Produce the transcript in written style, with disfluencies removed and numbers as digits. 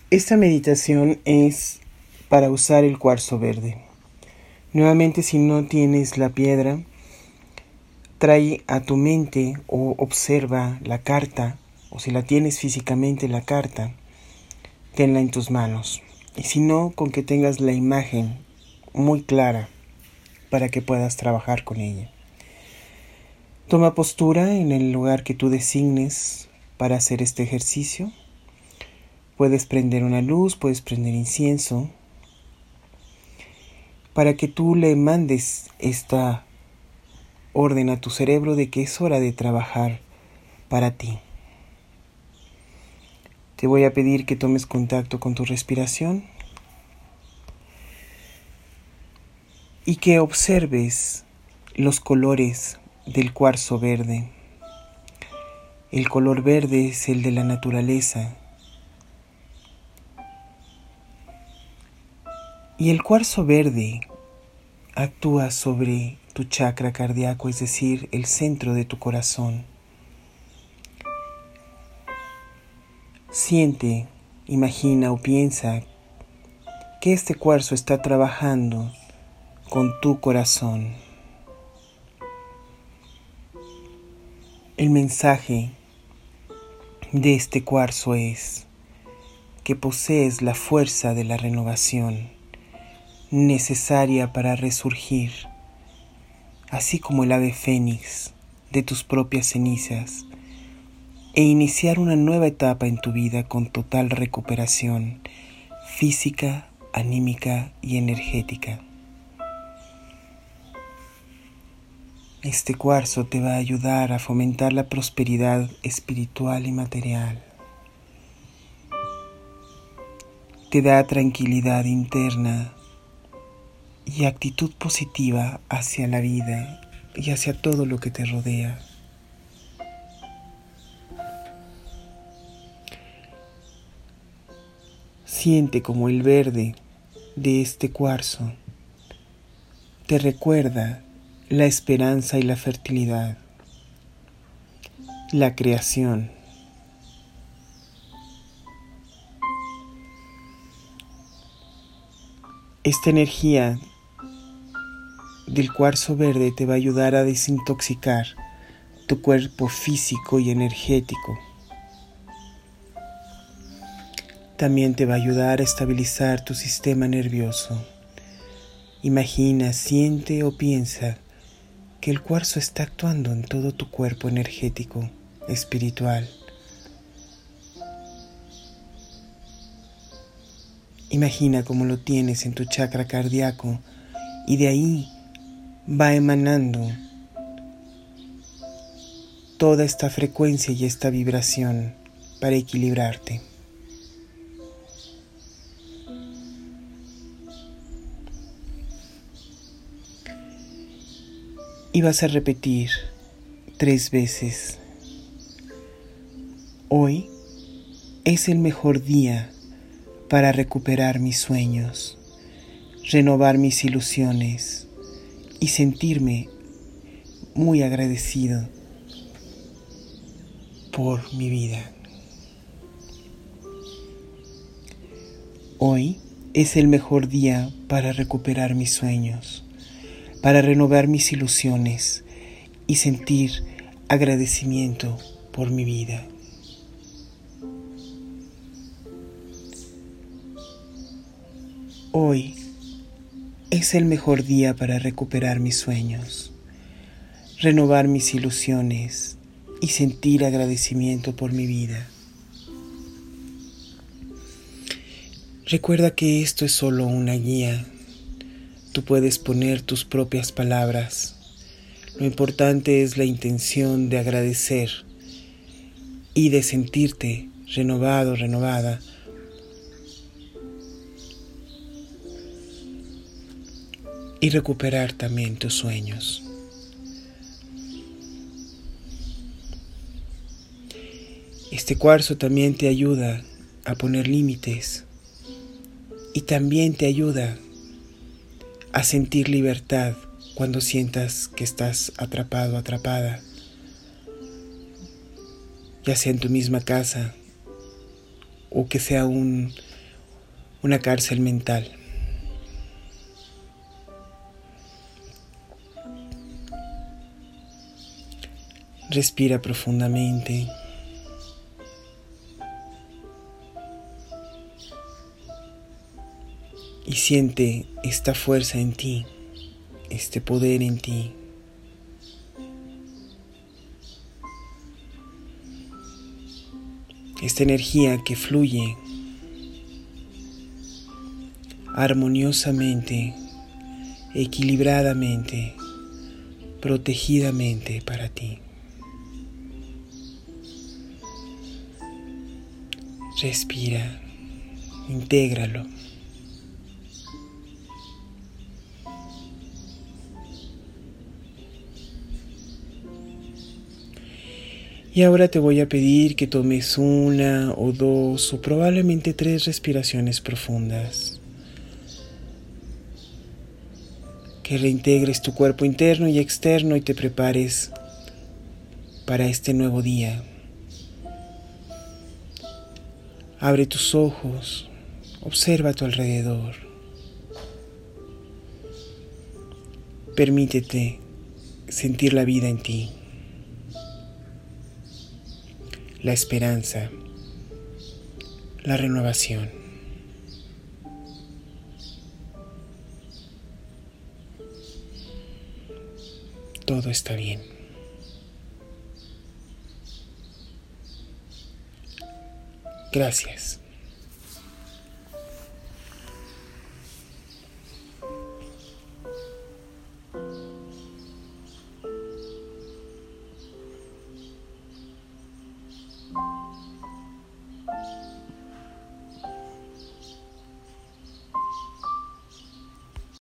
Esta meditación es para usar el cuarzo verde. Nuevamente, si no tienes la piedra, trae a tu mente o observa la carta, o si la tienes físicamente la carta, tenla en tus manos. Y si no, con que tengas la imagen muy clara para que puedas trabajar con ella. Toma postura en el lugar que tú designes para hacer este ejercicio. Puedes prender una luz, puedes prender incienso, para que tú le mandes esta orden a tu cerebro de que es hora de trabajar para ti. Te voy a pedir que tomes contacto con tu respiración y que observes los colores del cuarzo verde. El color verde es el de la naturaleza. Y el cuarzo verde actúa sobre tu chakra cardíaco, es decir, el centro de tu corazón. Siente, imagina o piensa que este cuarzo está trabajando con tu corazón. El mensaje de este cuarzo es que posees la fuerza de la renovación necesaria para resurgir, así como el ave fénix de tus propias cenizas, e iniciar una nueva etapa en tu vida con total recuperación física, anímica y energética. Este cuarzo te va a ayudar a fomentar la prosperidad espiritual y material. Te da tranquilidad interna y actitud positiva hacia la vida y hacia todo lo que te rodea. Siente como el verde de este cuarzo te recuerda la esperanza y la fertilidad, la creación. Esta energía del cuarzo verde te va a ayudar a desintoxicar tu cuerpo físico y energético. También te va a ayudar a estabilizar tu sistema nervioso. Imagina, siente o piensa que el cuarzo está actuando en todo tu cuerpo energético, espiritual. Imagina cómo lo tienes en tu chakra cardíaco y de ahí va emanando toda esta frecuencia y esta vibración para equilibrarte. Y vas a repetir 3 veces. Hoy es el mejor día para recuperar mis sueños, renovar mis ilusiones y sentirme muy agradecido por mi vida. Hoy es el mejor día para recuperar mis sueños, para renovar mis ilusiones y sentir agradecimiento por mi vida. Hoy es el mejor día para recuperar mis sueños, renovar mis ilusiones y sentir agradecimiento por mi vida. Recuerda que esto es solo una guía. Tú puedes poner tus propias palabras. Lo importante es la intención de agradecer y de sentirte renovado, renovada. Y recuperar también tus sueños. Este cuarzo también te ayuda a poner límites y también te ayuda a sentir libertad cuando sientas que estás atrapado, atrapada, ya sea en tu misma casa o que sea un una cárcel mental. Respira profundamente. Y siente esta fuerza en ti, este poder en ti. Esta energía que fluye armoniosamente, equilibradamente, protegidamente para ti. Respira, intégralo. Y ahora te voy a pedir que tomes 1 o 2 o probablemente 3 respiraciones profundas. Que reintegres tu cuerpo interno y externo y te prepares para este nuevo día. Abre tus ojos, observa a tu alrededor. Permítete sentir la vida en ti, la esperanza, la renovación. Todo está bien. Gracias.